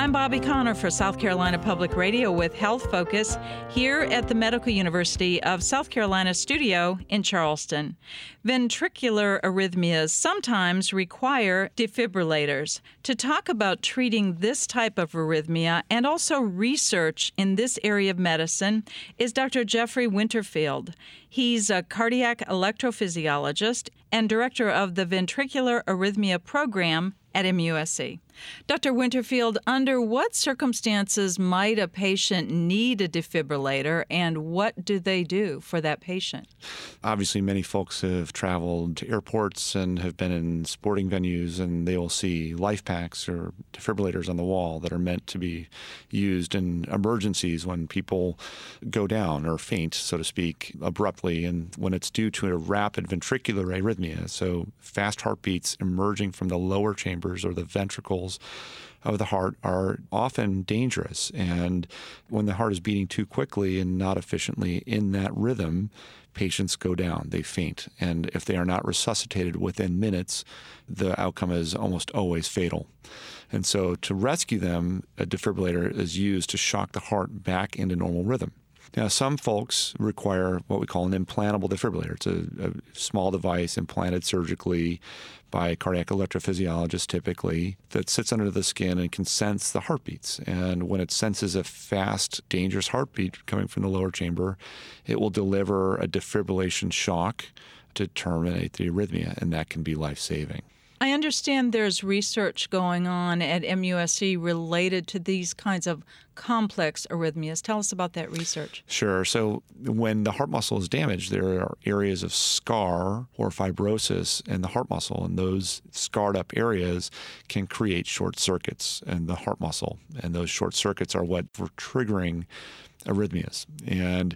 I'm Bobby Connor for South Carolina Public Radio with Health Focus here at the Medical University of South Carolina studio in Charleston. Ventricular arrhythmias sometimes require defibrillators. To talk about treating this type of arrhythmia and also research in this area of medicine is Dr. Jeffrey Winterfield. He's a cardiac electrophysiologist and director of the Ventricular Arrhythmia Program at MUSC. Dr. Winterfield, under what circumstances might a patient need a defibrillator, and what do they do for that patient? Obviously, many folks have traveled to airports and have been in sporting venues, and they will see life packs or defibrillators on the wall that are meant to be used in emergencies when people go down or faint, so to speak, abruptly, and when it's due to a rapid ventricular arrhythmia, so fast heartbeats emerging from the lower chambers or the ventricles of the heart are often dangerous. And when the heart is beating too quickly and not efficiently in that rhythm, patients go down, they faint. And if they are not resuscitated within minutes, the outcome is almost always fatal. And so to rescue them, a defibrillator is used to shock the heart back into normal rhythm. Now, some folks require what we call an implantable defibrillator. It's a small device implanted surgically by a cardiac electrophysiologist typically that sits under the skin and can sense the heartbeats. And when it senses a fast, dangerous heartbeat coming from the lower chamber, it will deliver a defibrillation shock to terminate the arrhythmia, and that can be life-saving. I understand there's research going on at MUSC related to these kinds of complex arrhythmias. Tell us about that research. Sure. So when the heart muscle is damaged, there are areas of scar or fibrosis in the heart muscle, and those scarred up areas can create short circuits in the heart muscle. And those short circuits are what were triggering arrhythmias. And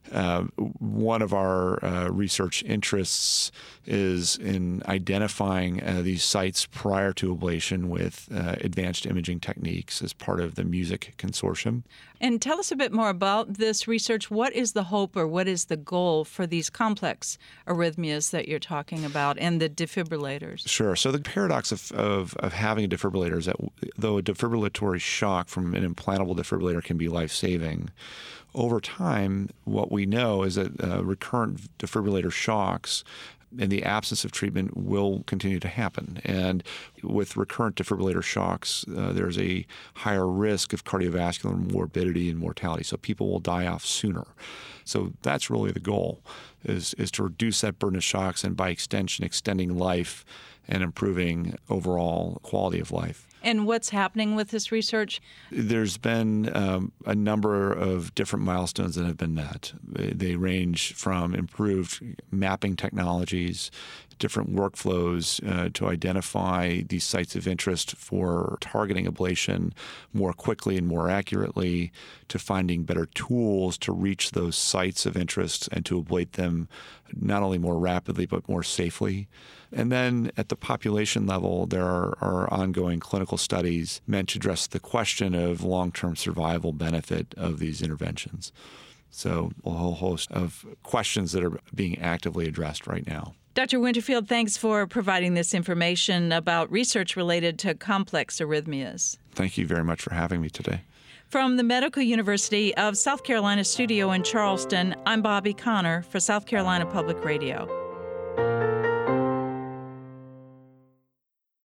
one of our research interests is in identifying these sites prior to ablation with advanced imaging techniques as part of the MUSIC Consortium. And tell us a bit more about this research. What is the hope or what is the goal for these complex arrhythmias that you're talking about and the defibrillators? Sure. So the paradox of having a defibrillator is that though a defibrillatory shock from an implantable defibrillator can be life-saving, over time, what we know is that recurrent defibrillator shocks in the absence of treatment will continue to happen. And with recurrent defibrillator shocks, there's a higher risk of cardiovascular morbidity and mortality. So people will die off sooner. So that's really the goal, is to reduce that burden of shocks and by extension, extending life and improving overall quality of life. And what's happening with this research? There's been a number of different milestones that have been met. They range from improved mapping technologies, different workflows to identify these sites of interest for targeting ablation more quickly and more accurately, to finding better tools to reach those sites of interest and to ablate them not only more rapidly but more safely. And then at the population level, there are ongoing clinical studies meant to address the question of long-term survival benefit of these interventions. So a whole host of questions that are being actively addressed right now. Dr. Winterfield, thanks for providing this information about research related to complex arrhythmias. Thank you very much for having me today. From the Medical University of South Carolina studio in Charleston, I'm Bobby Connor for South Carolina Public Radio.